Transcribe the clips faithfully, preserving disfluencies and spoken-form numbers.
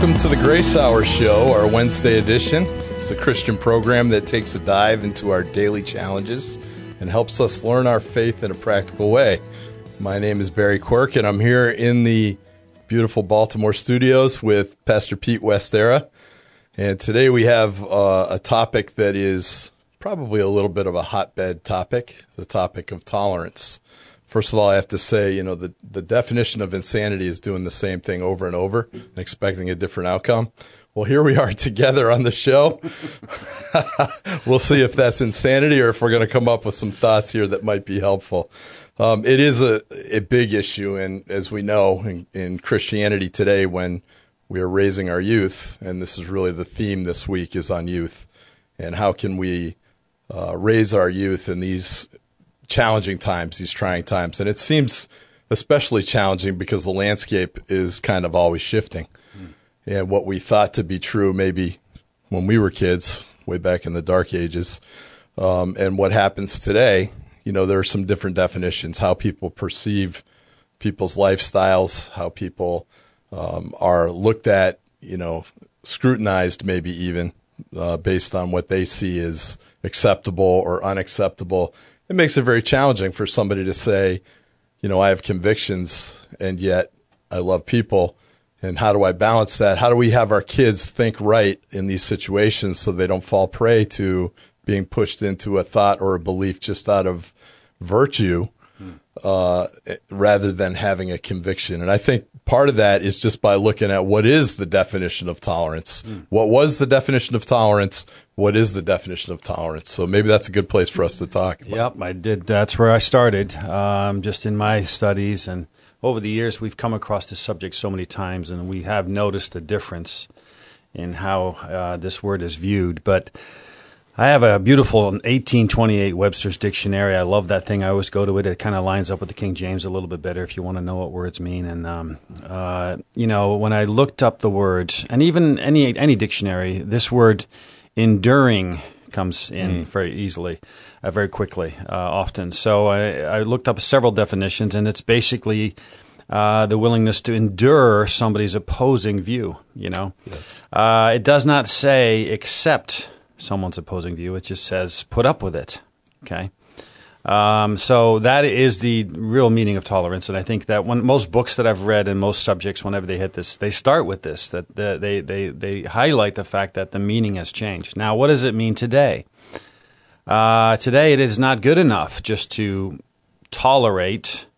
welcome to the Grace Hour Show, our Wednesday edition. It's a Christian program that takes a dive into our daily challenges and helps us learn our faith in a practical way. My name is Barry Quirk, and I'm here in the beautiful Baltimore studios with Pastor Pete Westera. And today we have uh, a topic that is probably a little bit of a hotbed topic, the topic of tolerance. First of all, I have to say, you know, the, the definition of insanity is doing the same thing over and over and expecting a different outcome. Well, here we are together on the show. We'll see if that's insanity or if we're going to come up with some thoughts here that might be helpful. Um, it is a, a big issue, and as we know in, in Christianity today, when we are raising our youth, and this is really the theme this week is on youth, and how can we uh, raise our youth in these challenging times, these trying times. And it seems especially challenging because the landscape is kind of always shifting. Mm. And what we thought to be true maybe when we were kids, way back in the dark ages, um, and what happens today, you know, there are some different definitions, how people perceive people's lifestyles, how people um, are looked at, you know, scrutinized maybe even uh, based on what they see as acceptable or unacceptable. It makes it very challenging for somebody to say, you know, I have convictions and yet I love people. And how do I balance that? How do we have our kids think right in these situations so they don't fall prey to being pushed into a thought or a belief just out of virtue uh, rather than having a conviction? And I think part of that is just by looking at what is the definition of tolerance. Mm. What was the definition of tolerance? What is the definition of tolerance? So maybe that's a good place for us to talk about. Yep, I did. That's where I started, um, just in my studies. And over the years, we've come across this subject so many times, and we have noticed a difference in how uh, this word is viewed. But I have a beautiful eighteen twenty-eight Webster's Dictionary. I love that thing. I always go to it. It kind of lines up with the King James a little bit better if you want to know what words mean. And, um, uh, you know, when I looked up the words, and even any any dictionary, this word enduring comes in mm. very easily, uh, very quickly, uh, often. So I, I looked up several definitions, and it's basically uh, the willingness to endure somebody's opposing view, you know. Yes. Uh, it does not say accept someone's opposing view. It just says put up with it, okay? Um, so that is the real meaning of tolerance, and I think that when most books that I've read and most subjects, whenever they hit this, they start with this, that the, they, they, they highlight the fact that the meaning has changed. Now, what does it mean today? Uh, today, it is not good enough just to tolerate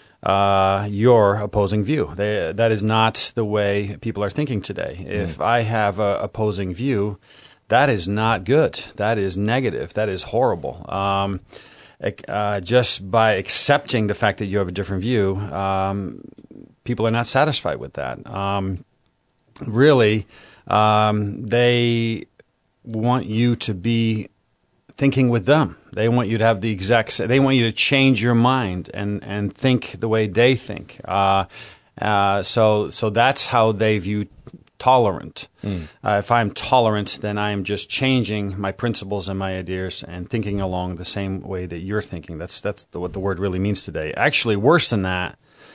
uh, your opposing view. They, that is not the way people are thinking today. If mm. I have a opposing view, that is not good. That is negative. That is horrible. Um, Uh, just by accepting the fact that you have a different view, um, people are not satisfied with that. Um, really, um, they want you to be thinking with them. They want you to have the exact. They want you to change your mind and and think the way they think. Uh, uh, so so that's how they view tolerant. Mm. Uh, if I'm tolerant, then I am just changing my principles and my ideas and thinking along the same way that you're thinking. That's that's the, what the word really means today. Actually, worse than that,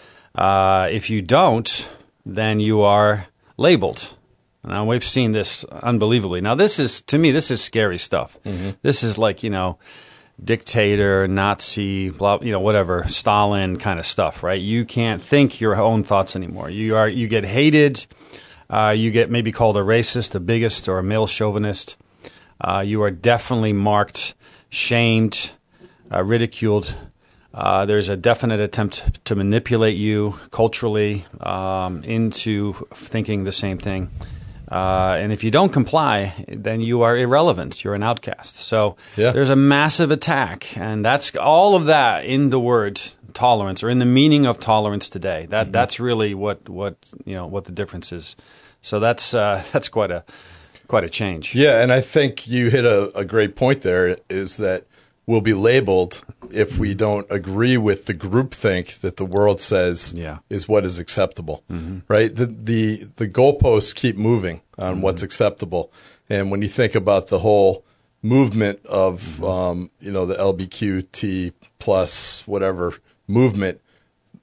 uh, if you don't, then you are labeled. Now, we've seen this unbelievably. Now, this is, to me, this is scary stuff. Mm-hmm. This is like, you know, dictator, Nazi, blah, you know, whatever, Stalin kind of stuff, right? You can't think your own thoughts anymore. You are, you get hated. Uh, you get maybe called a racist, a bigot, or a male chauvinist. Uh, you are definitely marked, shamed, uh, ridiculed. Uh, there's a definite attempt to manipulate you culturally um, into thinking the same thing. Uh, and if you don't comply, then you are irrelevant. You're an outcast. So yeah. There's a massive attack, and that's all of that in the word tolerance, or in the meaning of tolerance today. That mm-hmm. that's really what what you know what the difference is. So that's uh, that's quite a quite a change. Yeah, and I think you hit a, a great point there. Is that we'll be labeled if we don't agree with the groupthink that the world says yeah. is what is acceptable, mm-hmm. right? The, the the goalposts keep moving on mm-hmm. what's acceptable. And when you think about the whole movement of, mm-hmm. um, you know, the L G B T Q plus whatever movement,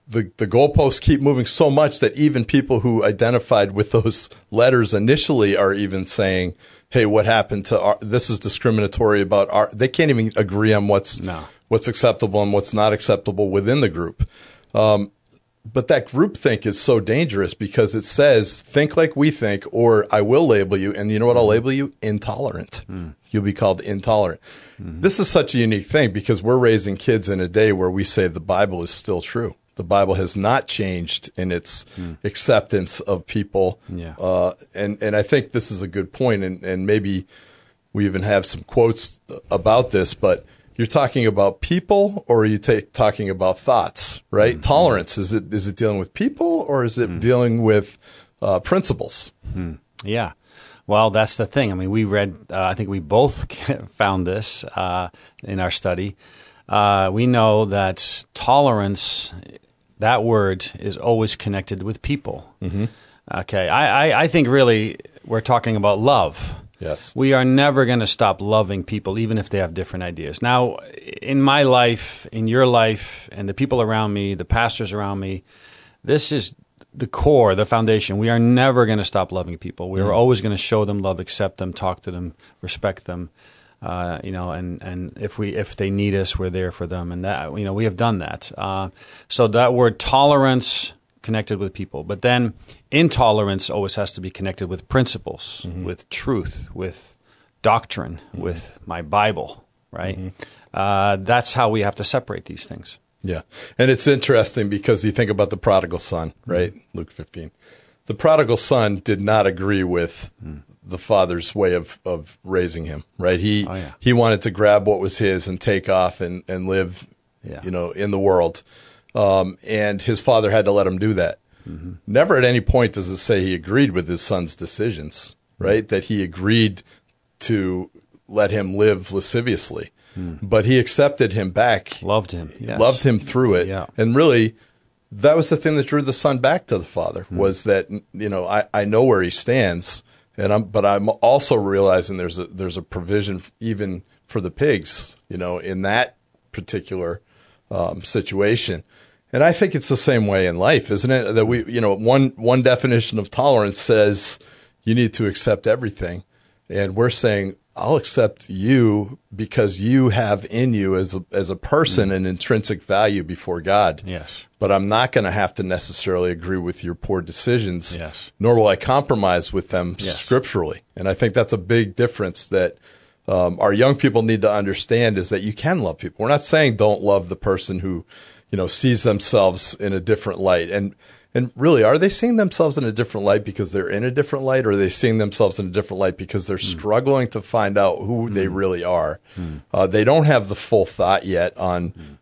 the, the goalposts keep moving so much that even people who identified with those letters initially are even saying, hey, what happened to our, this is discriminatory about our, they can't even agree on what's, No. what's acceptable and what's not acceptable within the group. Um, but that groupthink is so dangerous because it says, think like we think, or I will label you. And you know what I'll label you? Intolerant. Mm. You'll be called intolerant. Mm-hmm. This is such a unique thing because we're raising kids in a day where we say the Bible is still true. The Bible has not changed in its mm. acceptance of people. Yeah. Uh, and, and I think this is a good point, and, and maybe we even have some quotes about this, but you're talking about people or are you ta- talking about thoughts, right? Mm-hmm. Tolerance, is it is it dealing with people or is it mm. dealing with uh, principles? Mm. Yeah. Well, that's the thing. I mean, we read, uh, I think we both found this uh, in our study. Uh, we know that tolerance, that word, is always connected with people. Mm-hmm. Okay. I, I, I think really we're talking about love. Yes. We are never going to stop loving people, even if they have different ideas. Now, in my life, in your life, and the people around me, the pastors around me, this is the core, the foundation. We are never going to stop loving people. We are mm. always going to show them love, accept them, talk to them, respect them. Uh, you know, and, and if we if they need us, we're there for them, and that you know we have done that. Uh, so that word tolerance connected with people, but then intolerance always has to be connected with principles, mm-hmm. with truth, with doctrine, mm-hmm. with my Bible. Right? Mm-hmm. Uh, that's how we have to separate these things. Yeah. And it's interesting because you think about the prodigal son, right? Mm-hmm. Luke fifteen. The prodigal son did not agree with mm. the father's way of, of raising him, right? He oh, yeah. he wanted to grab what was his and take off and, and live, yeah. you know, in the world. Um, and his father had to let him do that. Mm-hmm. Never at any point does it say he agreed with his son's decisions, right? Mm-hmm. That he agreed to let him live lasciviously. Hmm. But he accepted him back. Loved him. Yes. Loved him through it. Yeah. And really, that was the thing that drew the son back to the father, hmm. was that, you know, I, I know where he stands, and I'm, but I'm also realizing there's a, there's a provision even for the pigs, you know, in that particular um, situation. And I think it's the same way in life, isn't it? That we, you know, one, one definition of tolerance says you need to accept everything. And we're saying, I'll accept you because you have in you as a as a person mm. an intrinsic value before God. Yes. But I'm not going to have to necessarily agree with your poor decisions. Yes. Nor will I compromise with them yes. scripturally. And I think that's a big difference that um, our young people need to understand, is that you can love people. We're not saying don't love the person who, you know, sees themselves in a different light. And And really, are they seeing themselves in a different light because they're in a different light, or are they seeing themselves in a different light because they're mm. struggling to find out who mm. they really are? Mm. Uh, they don't have the full thought yet on, mm.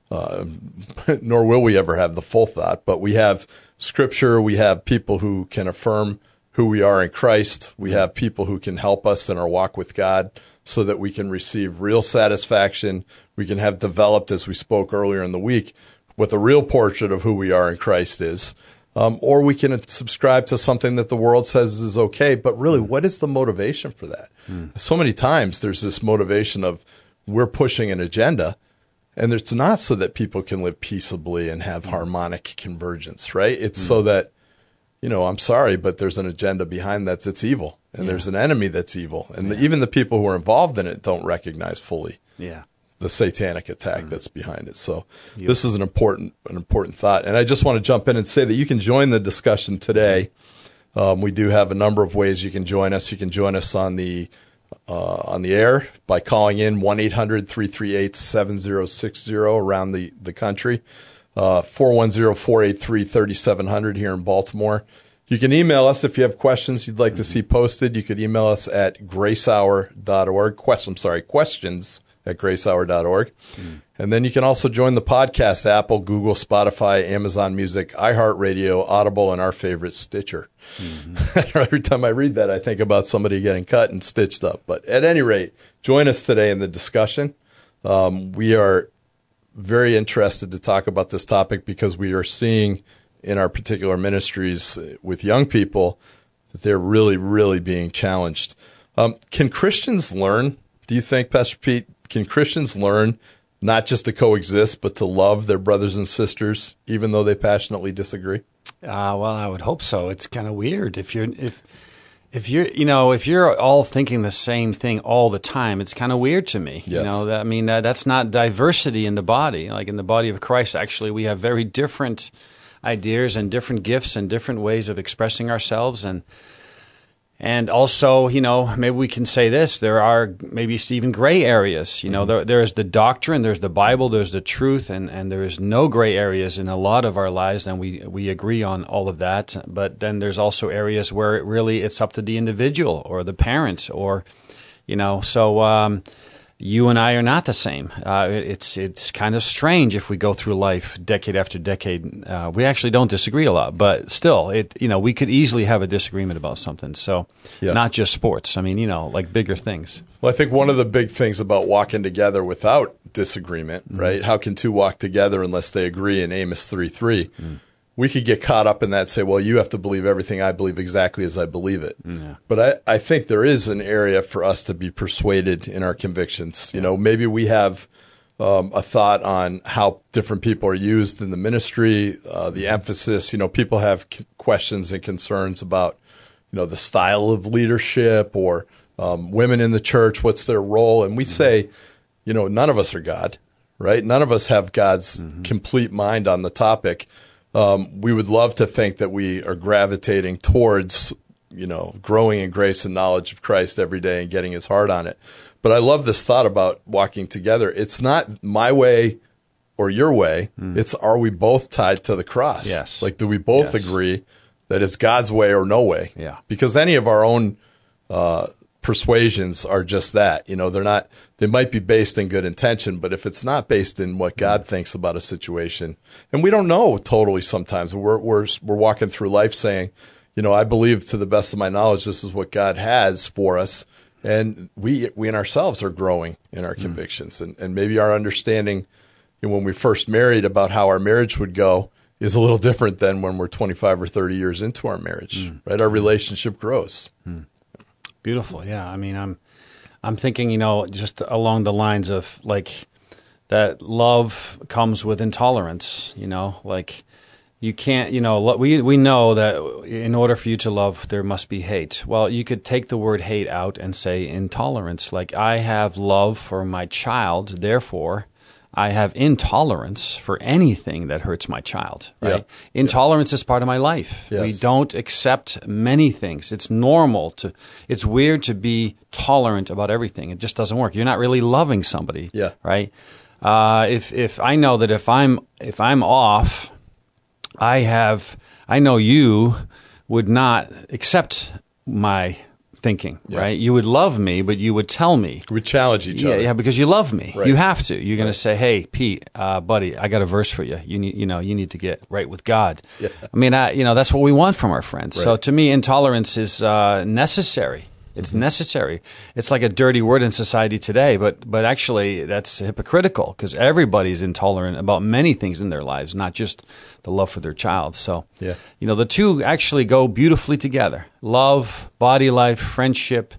uh, nor will we ever have the full thought, but we have Scripture. We have people who can affirm who we are in Christ. We have people who can help us in our walk with God so that we can receive real satisfaction. We can have developed, as we spoke earlier in the week, what the real portrait of who we are in Christ is. Um, or we can subscribe to something that the world says is okay. But really, what is the motivation for that? Mm. So many times there's this motivation of we're pushing an agenda, and it's not so that people can live peaceably and have mm. harmonic convergence, right? It's mm. so that, you know, I'm sorry, but there's an agenda behind that that's evil, and yeah. there's an enemy that's evil. And yeah. the, even the people who are involved in it don't recognize fully. Yeah. the satanic attack mm. that's behind it. So yep. this is an important an important thought. And I just want to jump in and say that you can join the discussion today. Um, we do have a number of ways you can join us. You can join us on the uh, on the air by calling in one eight hundred three three eight seven zero six zero around the, the country, uh, four one zero four eight three three seven zero zero here in Baltimore. You can email us if you have questions you'd like mm-hmm. to see posted. You could email us at grace hour dot org. Quest, I'm sorry, questions at grace hour dot org. Mm. And then you can also join the podcast, Apple, Google, Spotify, Amazon Music, iHeartRadio, Audible, and our favorite, Stitcher. Mm-hmm. Every time I read that, I think about somebody getting cut and stitched up. But at any rate, join us today in the discussion. Um, we are very interested to talk about this topic because we are seeing in our particular ministries with young people that they're really, really being challenged. Um, can Christians learn, do you think, Pastor Pete, can Christians learn not just to coexist, but to love their brothers and sisters, even though they passionately disagree? Uh, well, I would hope so. It's kind of weird if you're if if you're you know if you're all thinking the same thing all the time. It's kind of weird to me. Yes. You know, that, I mean, uh, that's not diversity in the body. Like in the body of Christ, actually, we have very different ideas and different gifts and different ways of expressing ourselves. And and also, you know, maybe we can say this: there are maybe even gray areas. You know, mm-hmm. there, there's the doctrine, there's the Bible, there's the truth, and, and there is no gray areas in a lot of our lives, and we we agree on all of that. But then there's also areas where it really it's up to the individual or the parents, or you know, so. Um, You and I are not the same. Uh, it's it's kind of strange if we go through life decade after decade. Uh, we actually don't disagree a lot, but still, it you know we could easily have a disagreement about something. So, yeah. Not just sports. I mean, you know, like bigger things. Well, I think one of the big things about walking together without disagreement, mm-hmm. right? How can two walk together unless they agree in Amos three three? Mm-hmm. We could get caught up in that and say, well, you have to believe everything I believe exactly as I believe it. Yeah. But I, I think there is an area for us to be persuaded in our convictions. You yeah. know, maybe we have um, a thought on how different people are used in the ministry, uh, the emphasis. You know, people have c- questions and concerns about, you know, the style of leadership or um, women in the church, what's their role? And we mm-hmm. say, you know, none of us are God, right? None of us have God's mm-hmm. complete mind on the topic. Um, we would love to think that we are gravitating towards, you know, growing in grace and knowledge of Christ every day and getting his heart on it. But I love this thought about walking together. It's not my way or your way. Mm. It's, are we both tied to the cross? Yes. Like, do we both yes. agree that it's God's way or no way? Yeah. Because any of our own uh, persuasions are just that. You know, they're not, they might be based in good intention, but if it's not based in what God thinks about a situation, and we don't know totally sometimes, we're, we're, we're walking through life saying, you know, I believe to the best of my knowledge, this is what God has for us. And we, we in ourselves are growing in our mm. convictions. And, and maybe our understanding, you know, when we first married about how our marriage would go is a little different than when we're twenty-five or thirty years into our marriage, mm. right? Our relationship grows. Mm. Beautiful. Yeah. I mean, I'm, I'm thinking, you know, just along the lines of like that love comes with intolerance, you know, like you can't, you know, we, we know that in order for you to love, there must be hate. Well, you could take the word hate out and say intolerance. Like I have love for my child, therefore I have intolerance for anything that hurts my child, right? Yeah. Intolerance yeah. is part of my life. Yes. We don't accept many things. It's normal to, it's weird to be tolerant about everything. It just doesn't work. You're not really loving somebody, yeah. right? Uh, if, if I know that if I'm, if I'm off, I have, I know you would not accept my thinking, yeah. right? You would love me, but you would tell me. We challenge each yeah, other. Yeah, because you love me. Right. You have to. You're going right. to say, "Hey, Pete, uh, buddy, I got a verse for you. You need, you know, you need to get right with God." Yeah. I mean, I, you know, that's what we want from our friends. Right. So to me, intolerance is uh, necessary. It's mm-hmm. necessary. It's like a dirty word in society today, but but actually that's hypocritical because everybody's intolerant about many things in their lives, not just the love for their child. So, yeah. you know, the two actually go beautifully together. Love, body life, friendship,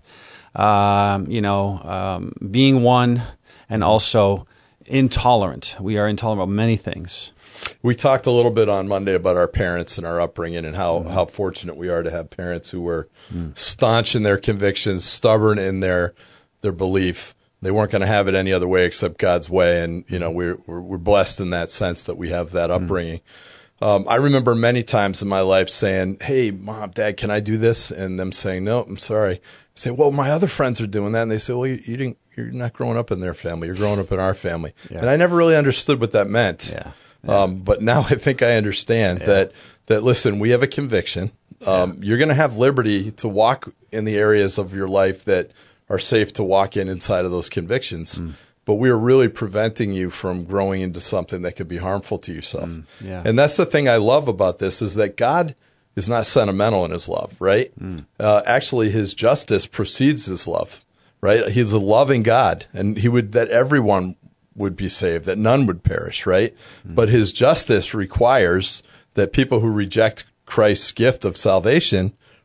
um, you know, um, being one, and also intolerant. We are intolerant about many things. We talked a little bit on Monday about our parents and our upbringing and how, mm. how fortunate we are to have parents who were mm. staunch in their convictions, stubborn in their their belief. They weren't going to have it any other way except God's way. And, you know, we're, we're, we're blessed in that sense that we have that upbringing. Mm. Um, I remember many times in my life saying, hey, Mom, Dad, can I do this? And them saying, no, I'm sorry. I say, well, my other friends are doing that. And they say, well, you, you didn't, you're not growing up in their family. You're growing up in our family. Yeah. And I never really understood what that meant. Yeah. Yeah. Um, but now I think I understand yeah. that, that, listen, we have a conviction. Um, yeah. You're going to have liberty to walk in the areas of your life that are safe to walk in inside of those convictions. Mm. But we are really preventing you from growing into something that could be harmful to yourself. Mm. Yeah. And that's the thing I love about this is that God is not sentimental in his love, right? Mm. Uh, actually, his justice precedes his love, right? He's a loving God, and he would that everyone would be saved, that none would perish, right? Mm. But his justice requires that people who reject Christ's gift of salvation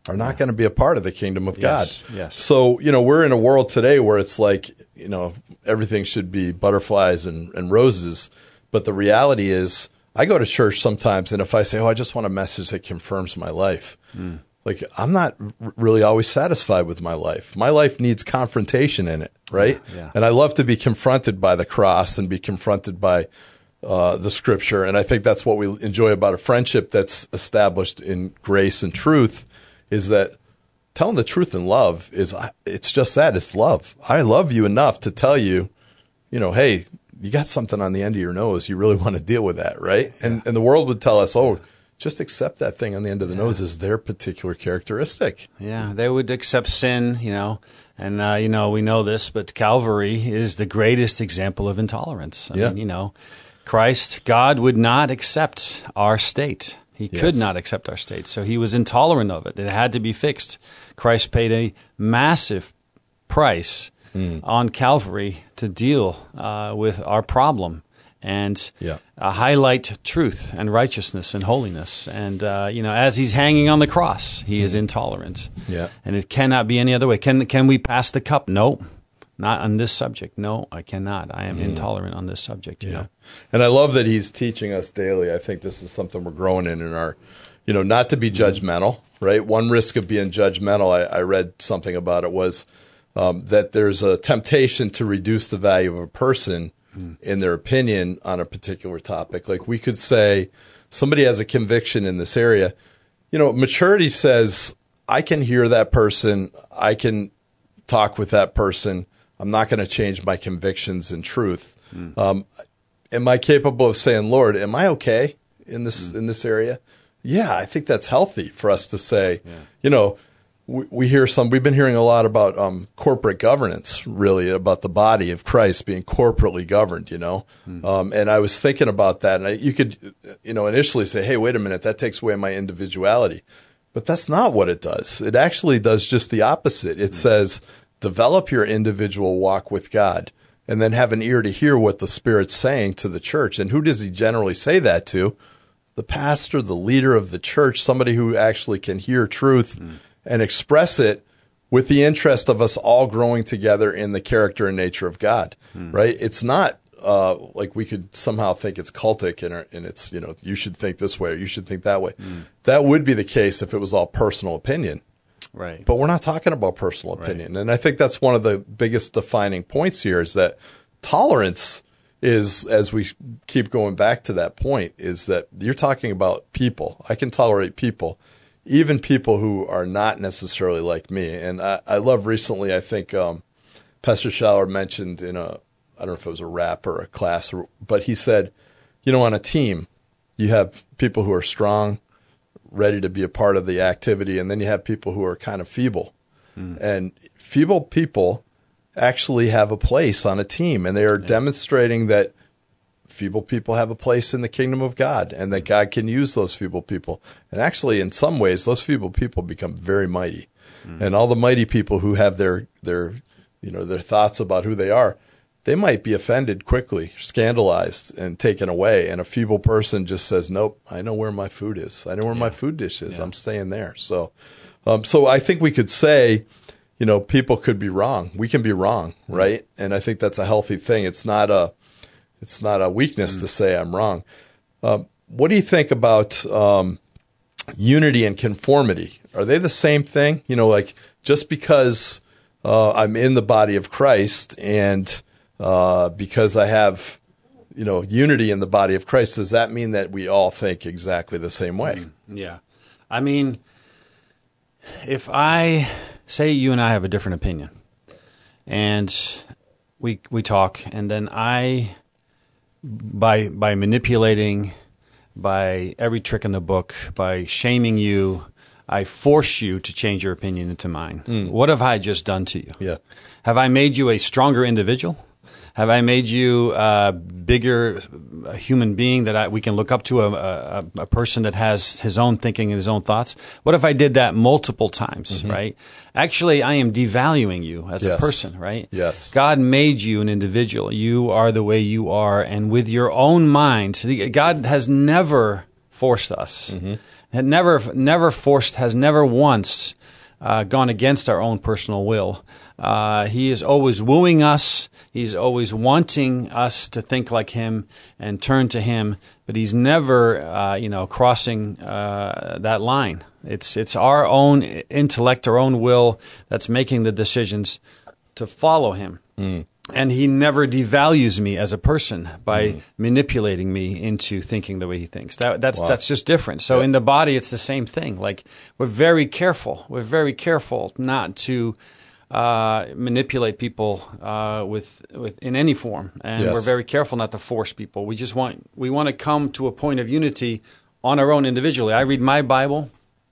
are not going to be a part of the kingdom of God. Yes, yes. So, you know, we're in a world today where it's like, you know, everything should be butterflies and, and roses. But the reality is, I go to church sometimes, and if I say, oh, I just want a message that confirms my life, mm. like, I'm not r- really always satisfied with my life. My life needs confrontation in it, right? Yeah, yeah. And I love to be confronted by the cross and be confronted by uh, the scripture. And I think that's what we enjoy about a friendship that's established in grace and truth, is that telling the truth in love is, it's just that, it's love. I love you enough to tell you, you know, hey, you got something on the end of your nose. You really want to deal with that, right? Yeah. And and the world would tell us, oh, just accept that thing on the end of the yeah. nose is their particular characteristic. Yeah, they would accept sin, you know, and, uh, you know, we know this, but Calvary is the greatest example of intolerance. I yeah. mean, you know, Christ, God would not accept our state. He yes. could not accept our state, so he was intolerant of it. It had to be fixed. Christ paid a massive price mm. on Calvary to deal uh, with our problem and yeah. uh, highlight truth and righteousness and holiness. And, uh, you know, as he's hanging on the cross, he mm. is intolerant. Yeah. And it cannot be any other way. Can, can we pass the cup? No. Not on this subject. No, I cannot. I am mm. intolerant on this subject. You yeah. know? And I love that he's teaching us daily. I think this is something we're growing in in our, you know, not to be judgmental, right? One risk of being judgmental, I, I read something about it, was um, that there's a temptation to reduce the value of a person mm. in their opinion on a particular topic. Like we could say somebody has a conviction in this area. You know, maturity says, I can hear that person. I can talk with that person. I'm not going to change my convictions and truth. Mm. Um, am I capable of saying, Lord, am I okay in this mm. in this area? Yeah, I think that's healthy for us to say. Yeah. You know, we, we hear some. We've been hearing a lot about um, corporate governance, really, about the body of Christ being corporately governed. You know, mm. um, and I was thinking about that, and I, you could, you know, initially say, hey, wait a minute, that takes away my individuality, but that's not what it does. It actually does just the opposite. It mm. says, develop your individual walk with God, and then have an ear to hear what the Spirit's saying to the church. And who does he generally say that to? The pastor, the leader of the church, somebody who actually can hear truth mm. and express it with the interest of us all growing together in the character and nature of God, mm. right? It's not uh, like we could somehow think it's cultic and, and it's, you know, you should think this way or you should think that way. Mm. That would be the case if it was all personal opinion. Right. But we're not talking about personal opinion. Right. And I think that's one of the biggest defining points here is that tolerance is, as we keep going back to that point, is that you're talking about people. I can tolerate people, even people who are not necessarily like me. And I, I love recently, I think um, Pastor Schaller mentioned in a, I don't know if it was a rap or a class, or, but he said, you know, on a team, you have people who are strong, ready to be a part of the activity, and then you have people who are kind of feeble. Mm. And feeble people actually have a place on a team, and they are yeah. demonstrating that feeble people have a place in the kingdom of God, and that God can use those feeble people. And actually, in some ways, those feeble people become very mighty. Mm. And all the mighty people who have their their you know their thoughts about who they are, they might be offended quickly, scandalized, and taken away. And a feeble person just says, nope, I know where my food is. I know where yeah. my food dish is. Yeah. I'm staying there. So um, so I think we could say, you know, people could be wrong. We can be wrong, mm. right? And I think that's a healthy thing. It's not a, it's not a weakness mm. to say I'm wrong. Um, what do you think about um, unity and conformity? Are they the same thing? You know, like just because uh, I'm in the body of Christ and Uh, because I have, you know, unity in the body of Christ, does that mean that we all think exactly the same way? Mm, yeah. I mean, if I say you and I have a different opinion and we we talk, and then I, by by manipulating, by every trick in the book, by shaming you, I force you to change your opinion into mine. Mm. What have I just done to you? Yeah. Have I made you a stronger individual? Have I made you a bigger a human being that I, we can look up to, a, a, a person that has his own thinking and his own thoughts? What if I did that multiple times, mm-hmm. right? Actually, I am devaluing you as yes. a person, right? Yes. God made you an individual. You are the way you are, and with your own mind. God has never forced us. Mm-hmm. had never, never forced, has never once uh, gone against our own personal will. Uh, he is always wooing us. He's always wanting us to think like him and turn to him. But he's never, uh, you know, crossing uh, that line. It's it's our own intellect, our own will that's making the decisions to follow him. Mm. And he never devalues me as a person by mm. manipulating me into thinking the way he thinks. That, that's wow. that's just different. So yeah. in the body, it's the same thing. Like, we're very careful. We're very careful not to uh, manipulate people uh, with with in any form, and yes. we're very careful not to force people. We just want we want to come to a point of unity on our own individually. I read my Bible.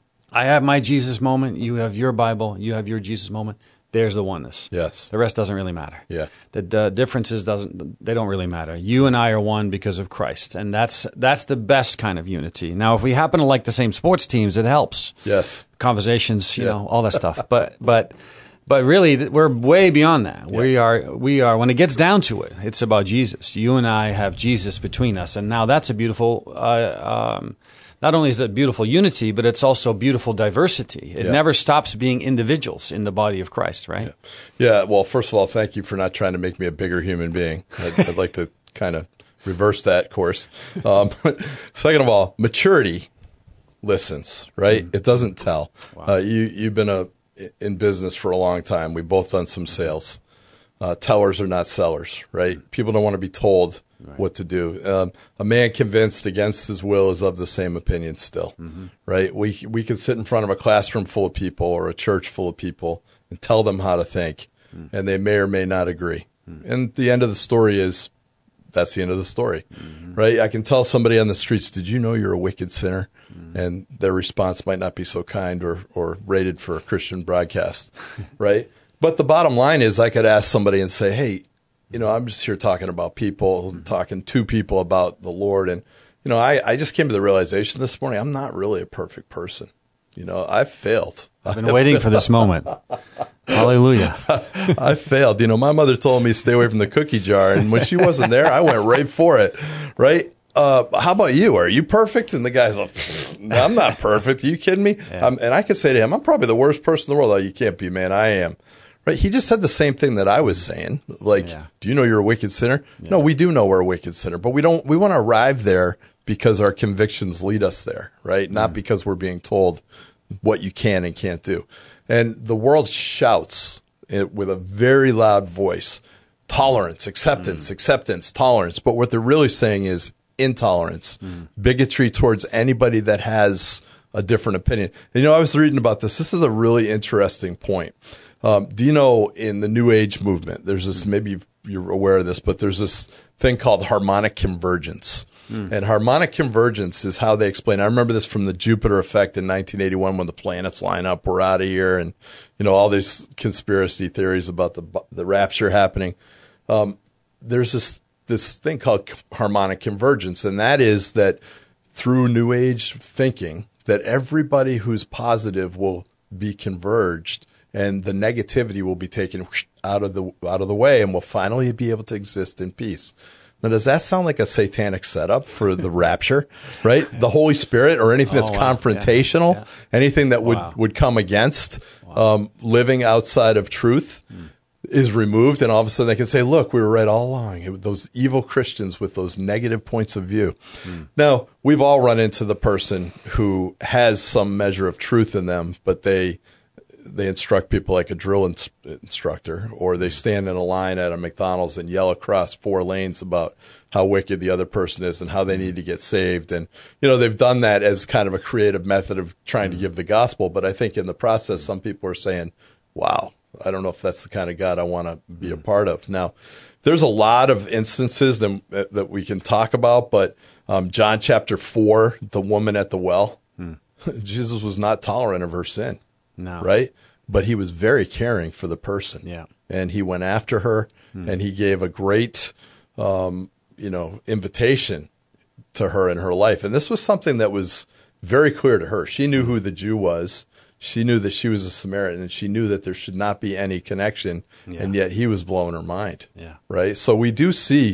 I have my Jesus moment. You have your Bible. You have your Jesus moment. There's the oneness. Yes. The rest doesn't really matter. Yeah. The, the differences doesn't they don't really matter. You and I are one because of Christ, and that's that's the best kind of unity. Now, if we happen to like the same sports teams, it helps. Yes. Conversations, you yeah. know, all that stuff. But but but really, we're way beyond that. Yeah. We are we are when it gets down to it, it's about Jesus. You and I have Jesus between us, and now that's a beautiful. Uh, um, Not only is it beautiful unity, but it's also beautiful diversity. It yeah. never stops being individuals in the body of Christ, right? Yeah. yeah. Well, first of all, thank you for not trying to make me a bigger human being. I'd, I'd like to kind of reverse that course. Um, second of all, maturity listens, right? Mm. It doesn't tell. Wow. Uh, you, you've been a, in business for a long time. We've both done some sales. Uh, tellers are not sellers, right? Mm. People don't want to be told Right. what to do. Um, a man convinced against his will is of the same opinion still, mm-hmm. right? We we can sit in front of a classroom full of people or a church full of people and tell them how to think, mm. and they may or may not agree. Mm. And the end of the story is that's the end of the story, mm-hmm. right? I can tell somebody on the streets, did you know you're a wicked sinner? Mm. And their response might not be so kind or, or rated for a Christian broadcast, right? But the bottom line is I could ask somebody and say, hey, you know, I'm just here talking about people, mm-hmm. talking to people about the Lord. And, you know, I, I just came to the realization this morning, I'm not really a perfect person. You know, I've failed. I've been waiting for this moment. Hallelujah. I failed. You know, my mother told me to stay away from the cookie jar. And when she wasn't there, I went right for it. Right? Uh, how about you? Are you perfect? And the guy's like, I'm not perfect. Are you kidding me? Yeah. Um, and I could say to him, I'm probably the worst person in the world. Oh, you can't be, man. I am. Right? He just said the same thing that I was saying. Like, yeah. do you know you're a wicked sinner? Yeah. No, we do know we're a wicked sinner, but we don't, we want to arrive there because our convictions lead us there, right? Mm. Not because we're being told what you can and can't do. And the world shouts it with a very loud voice, tolerance, acceptance, mm. acceptance, tolerance. But what they're really saying is intolerance, mm. bigotry towards anybody that has a different opinion. And, you know, I was reading about this. This is a really interesting point. Um, do you know in the New Age movement, there's this, maybe you're aware of this, but there's this thing called harmonic convergence. Mm. And harmonic convergence is how they explain. I remember this from the Jupiter effect in nineteen eighty-one when the planets line up, we're out of here, and, you know, all these conspiracy theories about the the rapture happening. Um, there's this this thing called harmonic convergence, and that is that through New Age thinking, that everybody who's positive will be converged, and the negativity will be taken out of the out of the way, and we'll finally be able to exist in peace. Now, does that sound like a satanic setup for the rapture, right? The Holy Spirit or anything that's oh, wow. confrontational, yeah. Yeah. anything that would, wow. would come against wow. um, living outside of truth mm. is removed, and all of a sudden they can say, look, we were right all along. It, those evil Christians with those negative points of view. Mm. Now, we've all run into the person who has some measure of truth in them, but they they instruct people like a drill ins- instructor, or they stand in a line at a McDonald's and yell across four lanes about how wicked the other person is and how they need to get saved. And, you know, they've done that as kind of a creative method of trying to give the gospel. But I think in the process, some people are saying, wow, I don't know if that's the kind of God I want to be a part of. Now, there's a lot of instances that, that we can talk about, but um, John chapter four, the woman at the well, hmm. Jesus was not tolerant of her sin. No. Right? But he was very caring for the person. Yeah. And he went after her, mm. and he gave a great, um, you know, invitation to her in her life. And this was something that was very clear to her. She knew who the Jew was. She knew that she was a Samaritan, and she knew that there should not be any connection. Yeah. And yet he was blowing her mind. Yeah. Right? So we do see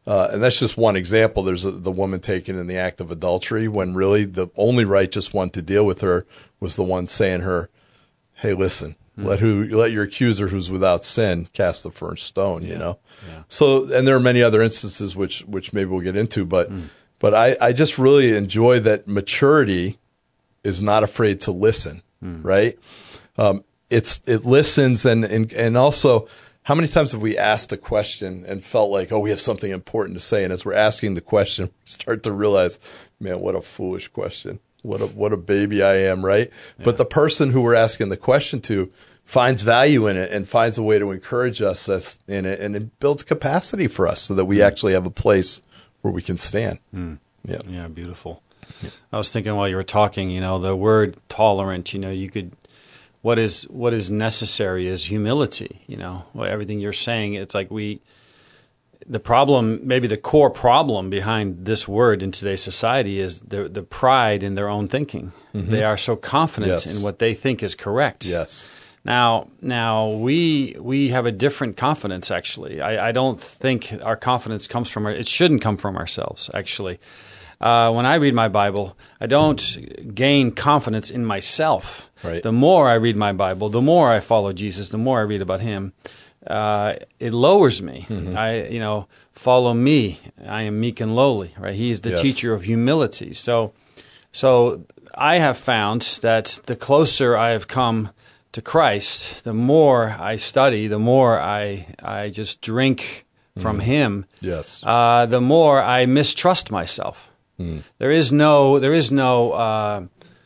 Uh, and that's just one example. There's a, the woman taken in the act of adultery when really the only righteous one to deal with her was the one saying her, hey, listen, mm. let who let your accuser who's without sin cast the first stone, yeah. you know? Yeah. So, and there are many other instances which, which maybe we'll get into, but, mm. but I, I just really enjoy that maturity is not afraid to listen, mm. right? Um, it's, it listens and, and, and also, how many times have we asked a question and felt like, oh, we have something important to say? And as we're asking the question, we start to realize, man, what a foolish question. What a what a baby I am, right? Yeah. But the person who we're asking the question to finds value in it and finds a way to encourage us in it, and it builds capacity for us so that we mm. actually have a place where we can stand. Mm. Yeah, yeah, beautiful. Yeah. I was thinking while you were talking, you know, the word tolerant, you know, you could – What is what is necessary is humility, you know. Well, everything you're saying, it's like we, the problem, maybe the core problem behind this word in today's society is the the pride in their own thinking. Mm-hmm. They are so confident yes. in what they think is correct. Yes. Now, now we we have a different confidence. Actually, I, I don't think our confidence comes from our. It shouldn't come from ourselves. Actually. Uh, when I read my Bible, I don't gain confidence in myself. Right. The more I read my Bible, the more I follow Jesus, the more I read about Him, uh, it lowers me. Mm-hmm. I, you know, follow me. I am meek and lowly. Right. He is the yes. teacher of humility. So, so I have found that the closer I have come to Christ, the more I study, the more I I just drink from mm. Him. Yes. Uh, the more I mistrust myself. Mm. There is no, there is no, uh,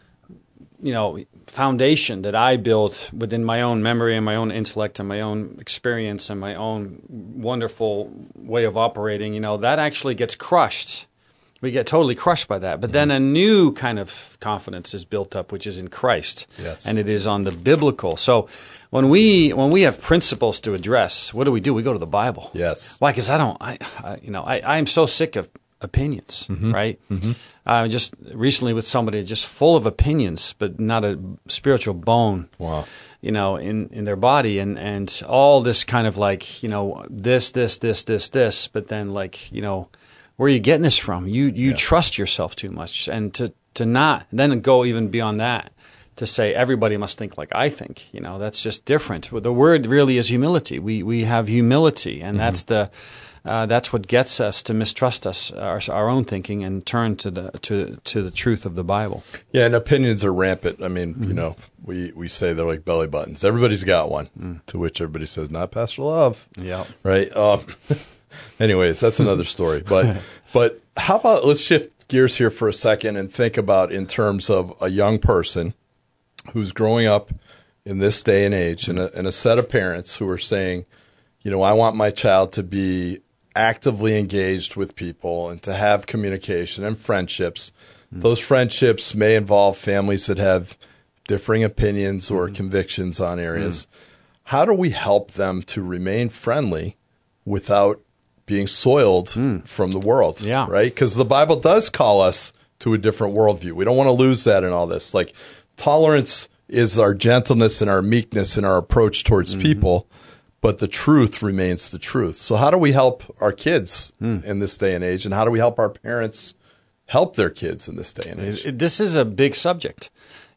you know, foundation that I built within my own memory and my own intellect and my own experience and my own wonderful way of operating. You know, that actually gets crushed. We get totally crushed by that. But mm-hmm. then a new kind of confidence is built up, which is in Christ, yes. and it is on the biblical. So when we when we have principles to address, what do we do? We go to the Bible. Yes. Why? Because I don't, I, I, you know, I, I am so sick of opinions, mm-hmm. right? Mm-hmm. Uh, just recently with somebody just full of opinions, but not a spiritual bone, wow. you know, in, in their body, and, and all this kind of like, you know, this, this, this, this, this, but then like, you know, where are you getting this from? You you yeah. trust yourself too much, and to, to not, then go even beyond that, to say everybody must think like I think, you know, that's just different. The word really is humility. We we have humility, and mm-hmm. that's the, Uh, that's what gets us to mistrust us, our, our own thinking, and turn to the to to the truth of the Bible. Yeah, and opinions are rampant. I mean, mm-hmm. you know, we, we say they're like belly buttons. Everybody's got one, mm. to which everybody says, not Pastor Love. Yeah. Right? Um, anyways, that's another story. But but how about, let's shift gears here for a second and think about in terms of a young person who's growing up in this day and age, and a, and a set of parents who are saying, you know, I want my child to be actively engaged with people and to have communication and friendships. Mm-hmm. Those friendships may involve families that have differing opinions or mm-hmm. convictions on areas. Mm-hmm. How do we help them to remain friendly without being soiled mm. from the world? Yeah. Right? Because the Bible does call us to a different worldview. We don't want to lose that in all this. Like, tolerance is our gentleness and our meekness and our approach towards mm-hmm. people. But the truth remains the truth. So how do we help our kids mm. in this day and age? And how do we help our parents help their kids in this day and age? This is a big subject.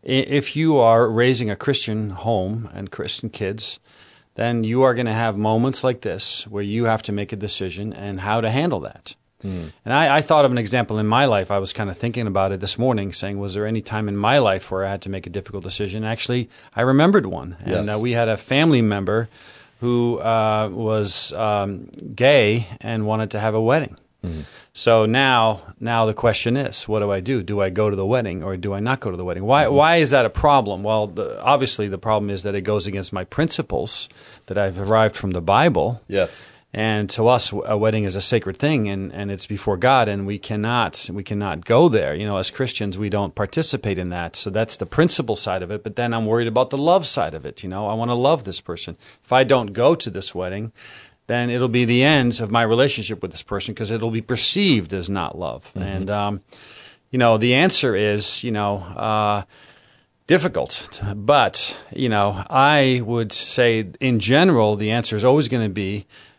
If you are raising a Christian home and Christian kids, then you are going to have moments like this where you have to make a decision and how to handle that. Mm. And I, I thought of an example in my life. I was kind of thinking about it this morning, saying, was there any time in my life where I had to make a difficult decision? Actually, I remembered one. And yes. uh, we had a family member who uh, was um, gay and wanted to have a wedding. Mm-hmm. So now, now the question is, what do I do? Do I go to the wedding or do I not go to the wedding? Why? Mm-hmm. Why is that a problem? Well, the, obviously the problem is that it goes against my principles that I've derived from the Bible. Yes. And to us, a wedding is a sacred thing, and, and it's before God, and we cannot we cannot go there. You know, as Christians, we don't participate in that. So that's the principle side of it. But then I'm worried about the love side of it. You know, I want to love this person. If I don't go to this wedding, then it'll be the end of my relationship with this person because it'll be perceived as not love. Mm-hmm. And um, you know, the answer is, you know. Uh, difficult, but, you know, I would say in general, the answer is always going to be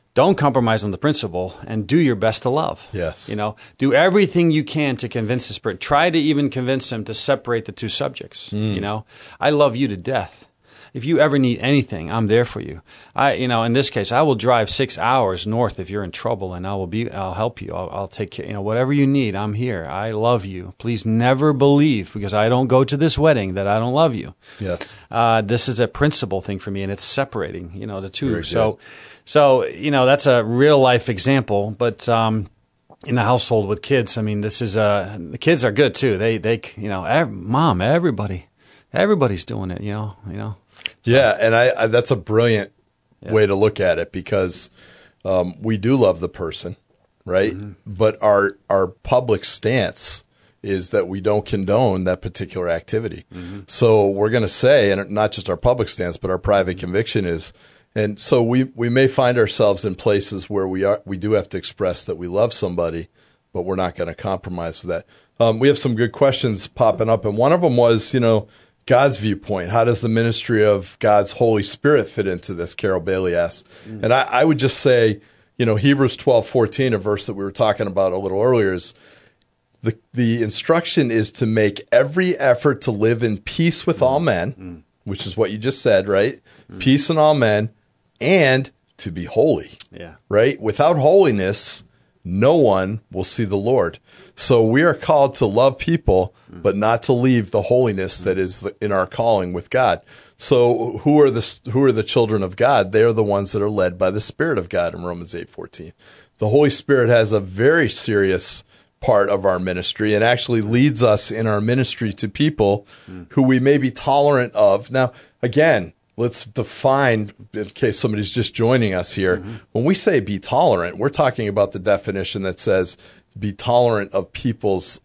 don't compromise on the principle and do your best to love. Yes. You know, do everything you can to convince this person. Try to even convince him to separate the two subjects. Mm. You know, I love you to death. If you ever need anything, I'm there for you. I, you know, in this case, I will drive six hours north if you're in trouble, and I will be, I'll help you. I'll, I'll take care, you know, whatever you need, I'm here. I love you. Please never believe, because I don't go to this wedding, that I don't love you. Yes. Uh, this is a principle thing for me, and it's separating, you know, the two. Very so, good. so, you know, that's a real life example, but, um, in the household with kids, I mean, this is, uh, the kids are good too. They, they, you know, ev- mom, everybody, everybody's doing it, you know, you know. Yeah, and I, I that's a brilliant Yeah. way to look at it, because um, we do love the person, right? Mm-hmm. But our our public stance is that we don't condone that particular activity. Mm-hmm. So we're going to say, and not just our public stance, but our private Mm-hmm. conviction is, and so we we may find ourselves in places where we are we do have to express that we love somebody, but we're not going to compromise with that. Um, we have some good questions popping up, and one of them was, you know, God's viewpoint. How does the ministry of God's Holy Spirit fit into this? Carol Bailey asks. Mm. And I, I would just say, you know, Hebrews twelve fourteen, a verse that we were talking about a little earlier, is the, the instruction is to make every effort to live in peace with mm. all men, mm. which is what you just said, right? Mm. Peace in all men, and to be holy, yeah. right? Without holiness, no one will see the Lord. So we are called to love people, but not to leave the holiness that is in our calling with God. So who are the who are the children of God? They are the ones that are led by the Spirit of God in Romans eight fourteen. The Holy Spirit has a very serious part of our ministry and actually leads us in our ministry to people who we may be tolerant of. Now, again, let's define, in case somebody's just joining us here, mm-hmm. when we say be tolerant, we're talking about the definition that says be tolerant of people's,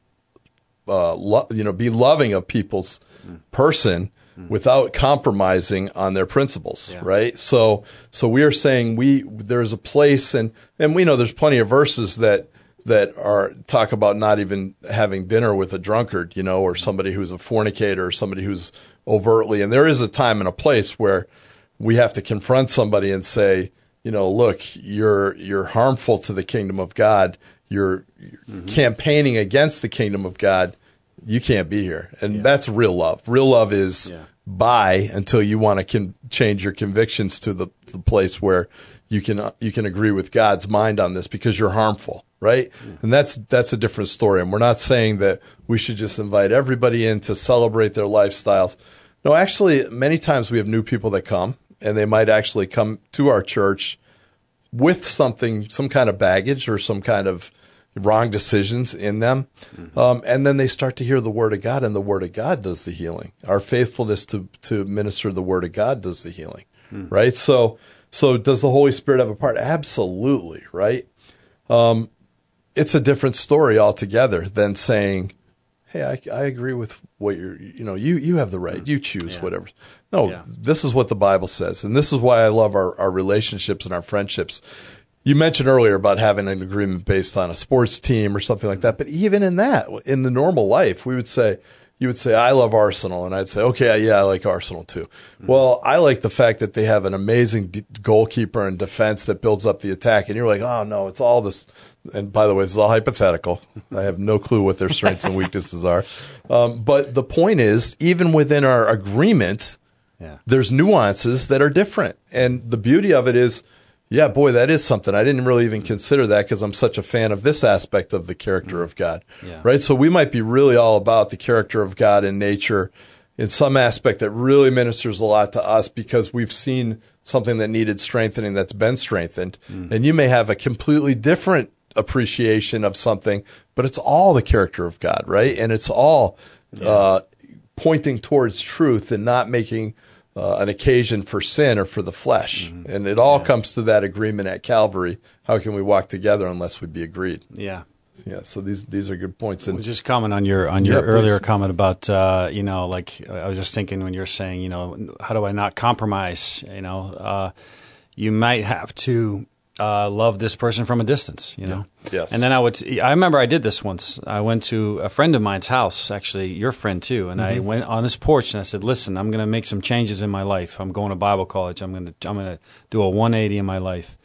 uh, lo- you know, be loving of people's mm-hmm. person mm-hmm. without compromising on their principles, yeah. right? So, so we are saying we there's a place, and and we know there's plenty of verses that that are talk about not even having dinner with a drunkard, you know, or somebody who's a fornicator, or somebody who's overtly. And there is a time and a place where we have to confront somebody and say, you know, look, you're you're harmful to the kingdom of God. You're, you're mm-hmm. campaigning against the kingdom of God. You can't be here. And yeah. that's real love. Real love is yeah. buy until you want to con- change your convictions to the, the place where you can uh, you can agree with God's mind on this, because you're harmful. Right? Yeah. And that's that's a different story. And we're not saying that we should just invite everybody in to celebrate their lifestyles. No, actually, many times we have new people that come, and they might actually come to our church with something, some kind of baggage or some kind of wrong decisions in them. Mm-hmm. Um, and then they start to hear the word of God, and the word of God does the healing. Our faithfulness to, to minister the word of God does the healing. Mm-hmm. Right? So, so does the Holy Spirit have a part? Absolutely. Right? Um, It's a different story altogether than saying, hey, I, I agree with what you're, you know, you, you have the right. You choose yeah. whatever. No, yeah. this is what the Bible says. And this is why I love our, our relationships and our friendships. You mentioned earlier about having an agreement based on a sports team or something like that. But even in that, in the normal life, we would say, you would say, I love Arsenal. And I'd say, okay, yeah, I like Arsenal too. Mm-hmm. Well, I like the fact that they have an amazing d- goalkeeper and defense that builds up the attack. And you're like, oh, no, it's all this. And by the way, this is all hypothetical. I have no clue what their strengths and weaknesses are. Um, but the point is, even within our agreement, yeah. there's nuances that are different. And the beauty of it is, yeah, boy, that is something. I didn't really even consider that because I'm such a fan of this aspect of the character of God, yeah. right? So we might be really all about the character of God and nature in some aspect that really ministers a lot to us because we've seen something that needed strengthening that's been strengthened. Mm. And you may have a completely different appreciation of something, but it's all the character of God, right? And it's all yeah. uh, pointing towards truth and not making Uh, an occasion for sin or for the flesh. Mm-hmm. And it all yeah. comes to that agreement at Calvary. How can we walk together unless we be agreed? Yeah. Yeah. So these these are good points. And just comment on your on your yeah, earlier please. comment about uh, you know, like I was just thinking when you're saying, you know, how do I not compromise? You know, uh, you might have to uh, love this person from a distance. You know. Yeah. Yes. And then I would. I remember I did this once. I went to a friend of mine's house, actually your friend too, and mm-hmm. I went on his porch and I said, "Listen, I'm going to make some changes in my life. I'm going to Bible college. I'm going to I'm going to do a one eighty in my life."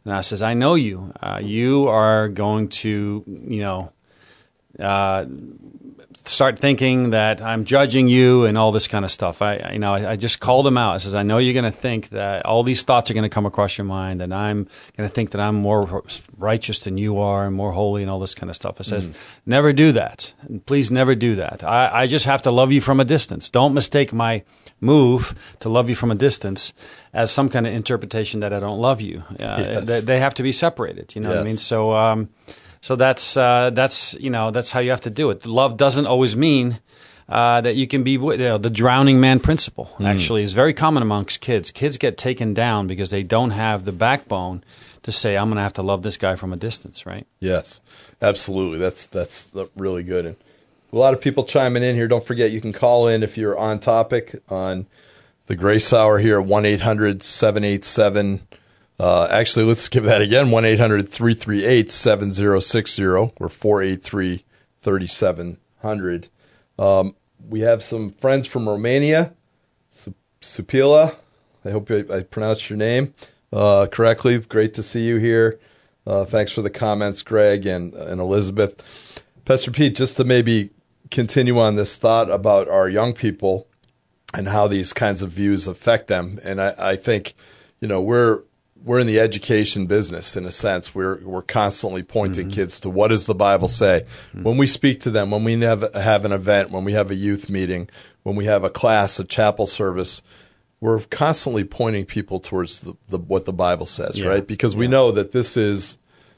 And I says, I know you. Uh, you are going to, you know, uh, start thinking that I'm judging you and all this kind of stuff. I, I you know, I, I just called him out. I says, I know you're going to think that all these thoughts are going to come across your mind, and I'm going to think that I'm more righteous than you are and more holy and all this kind of stuff. I says, mm. never do that. And please never do that. I, I just have to love you from a distance. Don't mistake my move to love you from a distance as some kind of interpretation that I don't love you. Uh, yes. they, they have to be separated. You know yes. what I mean? So, um, So that's uh, that's you know that's how you have to do it. Love doesn't always mean uh, that you can be you know, the drowning man principle. Mm. Actually, is very common amongst kids. Kids get taken down because they don't have the backbone to say, "I'm going to have to love this guy from a distance." Right? Yes, absolutely. That's that's really good. And a lot of people chiming in here. Don't forget, you can call in if you're on topic on the Grace Hour here at one eight hundred seven eight seven. Uh, actually, let's give that again, one eight hundred three three eight seven zero six zero or four eight three three seven zero zero. Um, we have some friends from Romania, Supila. I hope I, I pronounced your name uh, correctly. Great to see you here. Uh, thanks for the comments, Greg and, and Elizabeth. Pastor Pete, just to maybe continue on this thought about our young people and how these kinds of views affect them. And I, I think, you know, we're We're in the education business in a sense. We're we're constantly pointing mm-hmm. kids to what does the Bible say. Mm-hmm. When we speak to them, when we have, have an event, when we have a youth meeting, when we have a class, a chapel service, we're constantly pointing people towards the, the what the Bible says, yeah. right? Because we yeah. know that this is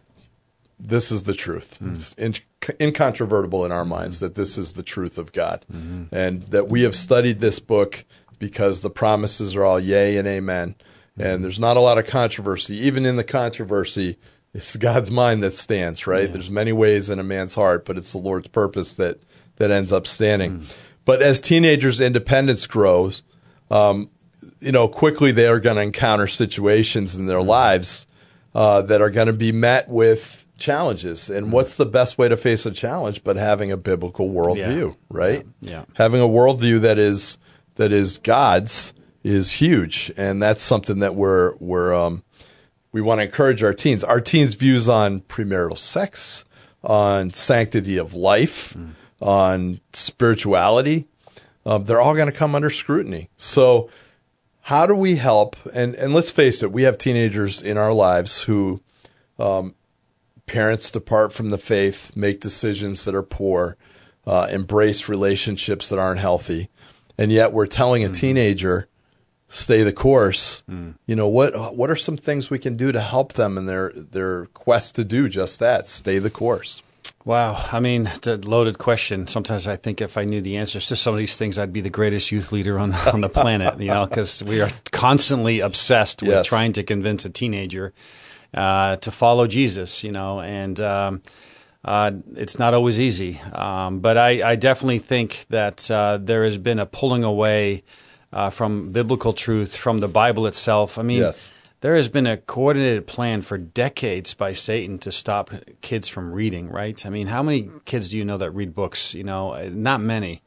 this is the truth. Mm-hmm. It's in, incontrovertible in our minds that this is the truth of God, mm-hmm. and that we have studied this book because the promises are all yea and amen. And there's not a lot of controversy. Even in the controversy, it's God's mind that stands, right? Yeah. There's many ways in a man's heart, but it's the Lord's purpose that, that ends up standing. Mm. But as teenagers' independence grows, um, you know, quickly they are going to encounter situations in their mm. lives uh, that are going to be met with challenges. And mm. what's the best way to face a challenge but having a biblical worldview, yeah. right? Yeah. yeah. Having a worldview that is that is God's is huge, and that's something that we're we're um, we want to encourage our teens. Our teens' views on premarital sex, on sanctity of life, mm. on spirituality, um, they're all going to come under scrutiny. So, how do we help? And and let's face it, we have teenagers in our lives who um, parents depart from the faith, make decisions that are poor, uh, embrace relationships that aren't healthy, and yet we're telling a mm. teenager, stay the course. Mm. You know, what what are some things we can do to help them in their their quest to do just that, stay the course? Wow. I mean, it's a loaded question. Sometimes I think if I knew the answers to some of these things, I'd be the greatest youth leader on, on the planet, you know, because we are constantly obsessed with yes. trying to convince a teenager uh, to follow Jesus, you know, and um, uh, it's not always easy. Um, but I, I definitely think that uh, there has been a pulling away Uh, from biblical truth, from the Bible itself. I mean, yes. there has been a coordinated plan for decades by Satan to stop kids from reading, right? I mean, how many kids do you know that read books? You know, not many.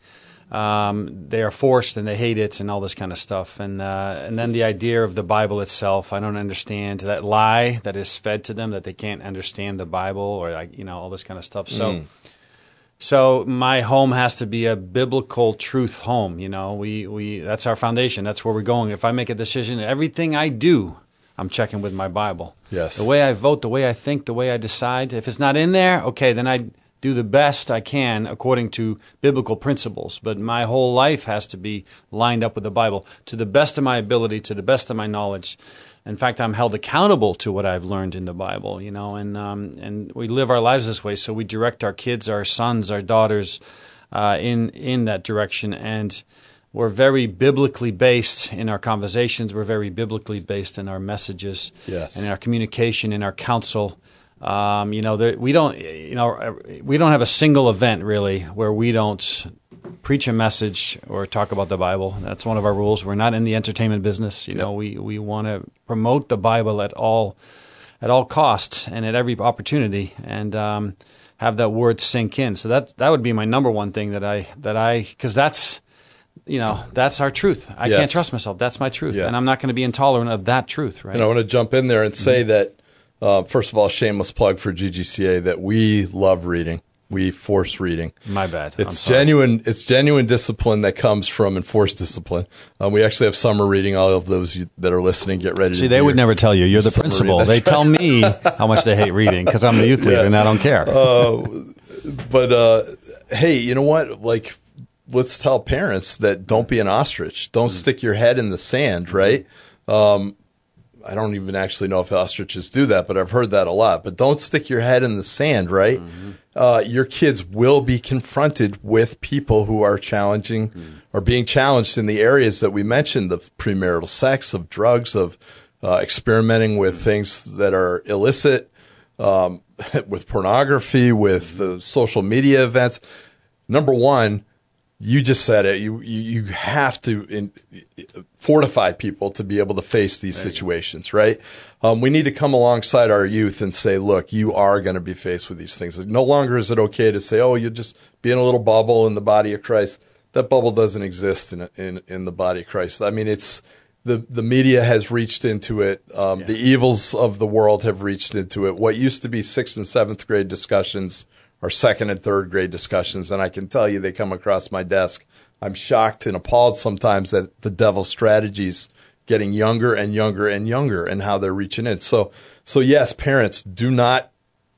Um, they are forced and they hate it and all this kind of stuff. And uh, and then the idea of the Bible itself, I don't understand that lie that is fed to them that they can't understand the Bible or, like, you know, all this kind of stuff. So. Mm. So my home has to be a biblical truth home. You know, we, we that's our foundation. That's where we're going. If I make a decision, everything I do, I'm checking with my Bible. Yes. The way I vote, the way I think, the way I decide. If it's not in there, okay, then I do the best I can according to biblical principles. But my whole life has to be lined up with the Bible to the best of my ability, to the best of my knowledge. In fact, I'm held accountable to what I've learned in the Bible, you know, and um, and we live our lives this way. So we direct our kids, our sons, our daughters uh, in in that direction, and we're very biblically based in our conversations. We're very biblically based in our messages, yes. and in our communication, in our counsel. Um, you know, there, we don't, you know, we don't have a single event really where we don't preach a message or talk about the Bible. That's one of our rules. We're not in the entertainment business. You know, yep. we, we want to promote the Bible at all at all costs and at every opportunity, and um, have that word sink in. So that that would be my number one thing that I that I because that's you know that's our truth. I yes. can't trust myself. That's my truth, yeah. and I'm not going to be intolerant of that truth. Right? And I want to jump in there and say mm-hmm. that uh, first of all, shameless plug for G G C A that we love reading. We force reading. My bad. It's genuine. It's genuine discipline that comes from enforced discipline. Um, we actually have summer reading. All of those you, that are listening, get ready. See, to they do would your, never tell you. You're the principal. They right. tell me how much they hate reading because I'm the youth leader yeah. and I don't care. Uh, but uh, hey, you know what? Like, let's tell parents that don't be an ostrich. Don't mm. stick your head in the sand. Right. Um, I don't even actually know if ostriches do that, but I've heard that a lot. But don't stick your head in the sand, right? Mm-hmm. Uh, your kids will be confronted with people who are challenging mm. or being challenged in the areas that we mentioned, of premarital sex, of drugs, of uh, experimenting with things that are illicit, um, with pornography, with the social media events. Number one, you just said it. You you, you have to in, fortify people to be able to face these there situations, right? Um, we need to come alongside our youth and say, look, you are going to be faced with these things. No longer is it okay to say, oh, you'll just be in a little bubble in the body of Christ. That bubble doesn't exist in in, in the body of Christ. I mean, it's the the media has reached into it. Um, yeah. The evils of the world have reached into it. What used to be sixth and seventh grade discussions or second and third grade discussions, and I can tell you they come across my desk. I'm shocked and appalled sometimes at the devil's strategies getting younger and younger and younger and how they're reaching in. So, so yes, parents, do not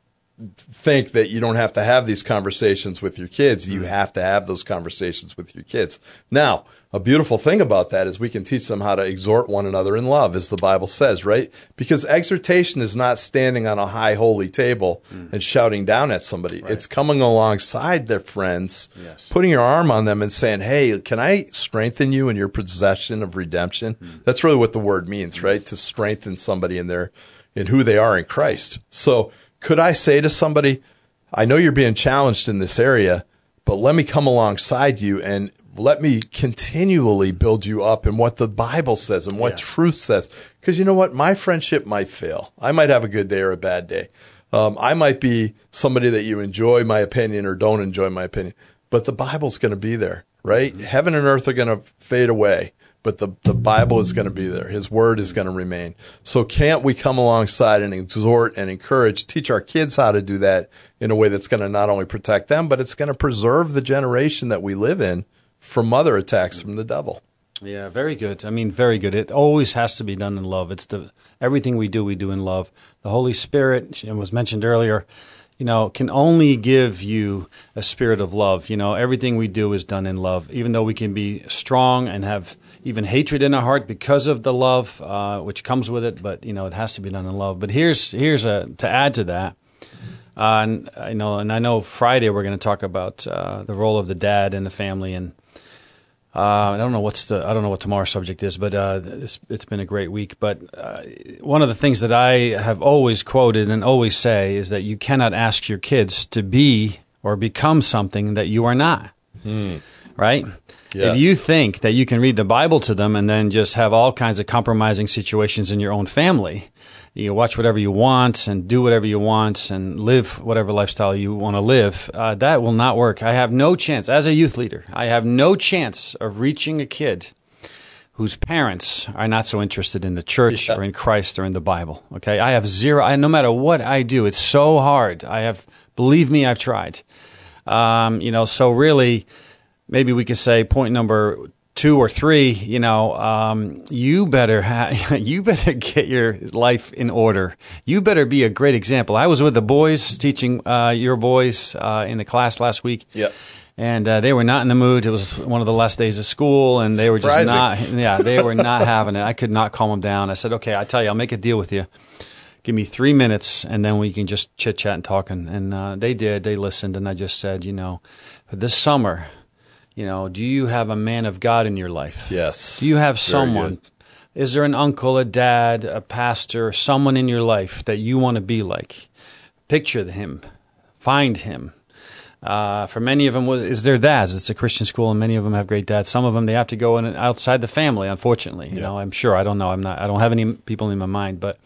think that you don't have to have these conversations with your kids. You have to have those conversations with your kids. Now, a beautiful thing about that is we can teach them how to exhort one another in love, as the Bible says, right? Because exhortation is not standing on a high holy table mm. and shouting down at somebody. Right. It's coming alongside their friends, yes. putting your arm on them and saying, hey, can I strengthen you in your possession of redemption? Mm. That's really what the word means, right? To strengthen somebody in their, in who they are in Christ. So, could I say to somebody, I know you're being challenged in this area, but let me come alongside you and let me continually build you up in what the Bible says and what yeah. truth says. Because you know what? My friendship might fail. I might have a good day or a bad day. Um, I might be somebody that you enjoy my opinion or don't enjoy my opinion. But the Bible's going to be there, right? Mm-hmm. Heaven and earth are going to fade away. But the, the Bible is going to be there. His word is going to remain. So can't we come alongside and exhort and encourage, teach our kids how to do that in a way that's going to not only protect them, but it's going to preserve the generation that we live in from other attacks from the devil. Yeah, very good. I mean, very good. It always has to be done in love. It's the everything we do, we do in love. The Holy Spirit, it was mentioned earlier, you know, can only give you a spirit of love. You know, everything we do is done in love, even though we can be strong and have even hatred in our heart because of the love uh, which comes with it. But, you know, it has to be done in love. But here's here's a to add to that. Uh, and I know, and I know Friday we're going to talk about uh, the role of the dad in the family. And uh, I don't know what's the I don't know what tomorrow's subject is, but uh, it's, it's been a great week. But uh, one of the things that I have always quoted and always say is that you cannot ask your kids to be or become something that you are not. Hmm. Right? Yes. If you think that you can read the Bible to them and then just have all kinds of compromising situations in your own family, you watch whatever you want and do whatever you want and live whatever lifestyle you want to live, uh, that will not work. I have no chance, as a youth leader, I have no chance of reaching a kid whose parents are not so interested in the church yeah. or in Christ or in the Bible. Okay, I have zero, I, no matter what I do, it's so hard. I have, believe me, I've tried. Um, you know, so really, maybe we could say point number two or three, you know, um, you better ha- you better get your life in order. You better be a great example. I was with the boys teaching uh, your boys uh, in the class last week. Yep. And uh, they were not in the mood. It was one of the last days of school, and they Surprising. were just not. Yeah, they were not having it. I could not calm them down. I said, "Okay, I tell you, I'll make a deal with you. Give me three minutes, and then we can just chit chat and talk." And, and uh, they did. They listened, and I just said, you know, for this summer, you know, do you have a man of God in your life? Yes. Do you have someone? Is there an uncle, a dad, a pastor, someone in your life that you want to be like? Picture him. Find him. Uh, for many of them, is their dads. It's a Christian school, and many of them have great dads. Some of them, they have to go in outside the family, unfortunately. You yeah. know, I'm sure. I don't know. I'm not. I don't have any people in my mind, but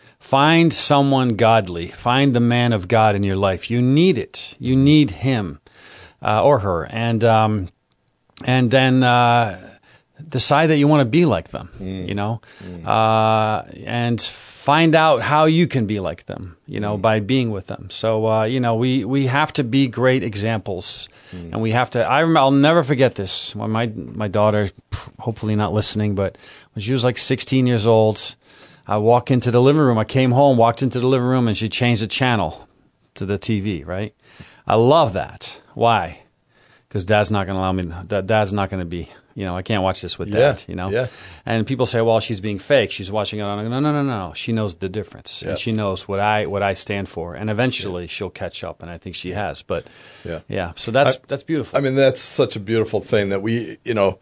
find someone godly. Find the man of God in your life. You need it. You need him uh, or her, and um, and then uh, decide that you want to be like them. Mm. You know, mm. uh, and. find out how you can be like them, you know, mm. by being with them. So, uh, you know, we, we have to be great examples, mm. and we have to. I remember, I'll never forget this. When my my daughter, hopefully not listening, but when she was like sixteen years old, I walk into the living room. I came home, walked into the living room, and she changed the channel to the T V. Right? I love that. Why? Because Dad's not going to allow me. That Dad's not going to be. You know, I can't watch this with yeah, Dad, you know? Yeah. And people say, well, she's being fake. She's watching it on. No, no, no, no. She knows the difference. Yes. And she knows what I what I stand for. And eventually yeah. she'll catch up, and I think she has. But, yeah, yeah so that's I, that's beautiful. I mean, that's such a beautiful thing that we, you know,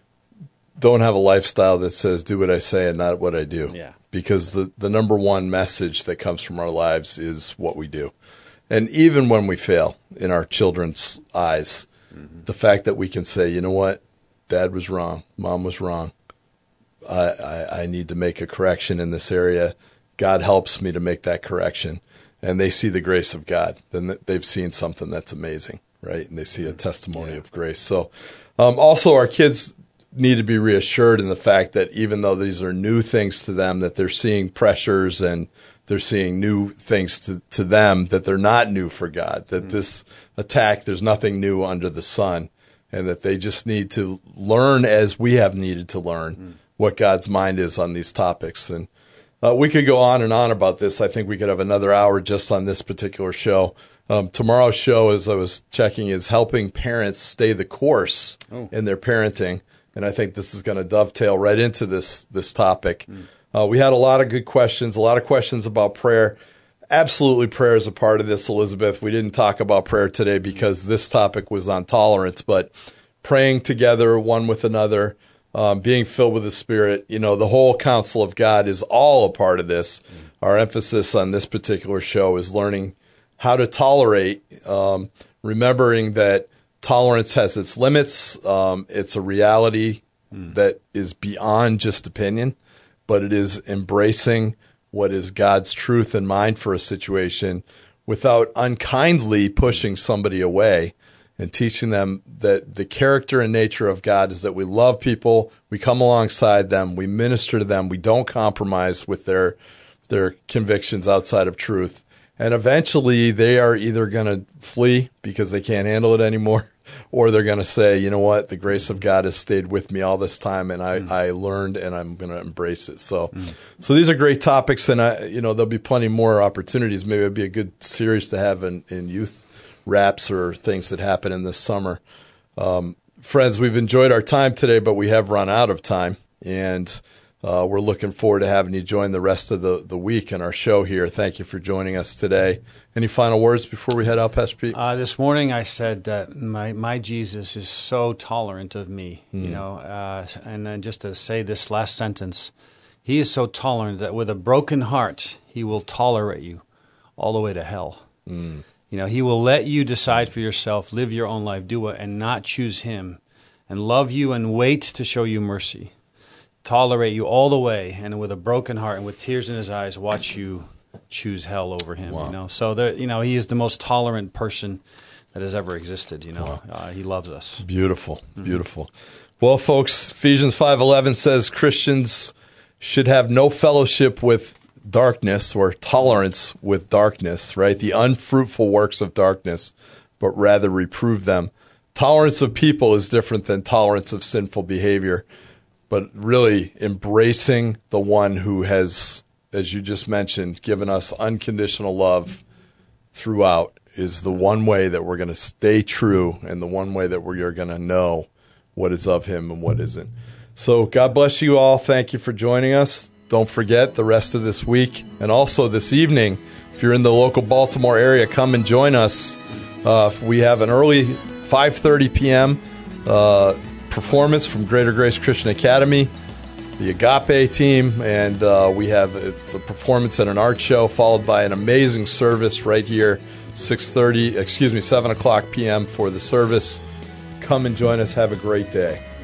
don't have a lifestyle that says do what I say and not what I do. Yeah. Because the, the number one message that comes from our lives is what we do. And even when we fail in our children's eyes, mm-hmm. the fact that we can say, you know what? Dad was wrong. Mom was wrong. I, I, I need to make a correction in this area. God helps me to make that correction. And they see the grace of God. Then they've seen something that's amazing, right? And they see a testimony yeah. of grace. So um, also our kids need to be reassured in the fact that even though these are new things to them, that they're seeing pressures and they're seeing new things to, to them, that they're not new for God, that mm-hmm. this attack, there's nothing new under the sun. And that they just need to learn, as we have needed to learn, mm. what God's mind is on these topics. And uh, we could go on and on about this. I think we could have another hour just on this particular show. Um, tomorrow's show, as I was checking, is helping parents stay the course oh. in their parenting. And I think this is going to dovetail right into this this topic. Mm. Uh, we had a lot of good questions, a lot of questions about prayer. Absolutely, prayer is a part of this, Elizabeth. We didn't talk about prayer today because this topic was on tolerance, but praying together, one with another, um, being filled with the Spirit, you know, the whole counsel of God is all a part of this. Mm. Our emphasis on this particular show is learning how to tolerate, um, remembering that tolerance has its limits. Um, it's a reality mm. that is beyond just opinion, but it is embracing what is God's truth in mind for a situation without unkindly pushing somebody away, and teaching them that the character and nature of God is that we love people, we come alongside them, we minister to them, we don't compromise with their their convictions outside of truth. And eventually they are either going to flee because they can't handle it anymore, or they're going to say, you know what, the grace of God has stayed with me all this time, and I, mm. I learned, and I'm going to embrace it. So mm. so these are great topics, and I, you know, there'll be plenty more opportunities. Maybe it'd be a good series to have in, in youth wraps or things that happen in the summer. Um, friends, we've enjoyed our time today, but we have run out of time, and Uh, we're looking forward to having you join the rest of the, the week in our show here. Thank you for joining us today. Any final words before we head out, Pastor Pete? Uh, this morning I said that my, my Jesus is so tolerant of me, mm. you know, uh, and then just to say this last sentence, he is so tolerant that with a broken heart, he will tolerate you all the way to hell. Mm. You know, he will let you decide for yourself, live your own life, do it, and not choose him, and love you and wait to show you mercy. Tolerate you all the way, and with a broken heart and with tears in his eyes, watch you choose hell over him. Wow. You know, so the, you know, he is the most tolerant person that has ever existed. You know, wow. uh, he loves us. Beautiful, beautiful. Mm-hmm. Well, folks, Ephesians five eleven says Christians should have no fellowship with darkness or tolerance with darkness. Right, the unfruitful works of darkness, but rather reprove them. Tolerance of people is different than tolerance of sinful behavior. But really embracing the one who has, as you just mentioned, given us unconditional love throughout is the one way that we're going to stay true, and the one way that we are going to know what is of him and what isn't. So God bless you all. Thank you for joining us. Don't forget the rest of this week, and also this evening, if you're in the local Baltimore area, come and join us. Uh, we have an early five thirty p.m. Uh, performance from Greater Grace Christian Academy, the Agape team, and uh, we have it's a performance at an art show followed by an amazing service right here, six thirty, excuse me, seven o'clock p.m. for the service. Come and join us. Have a great day.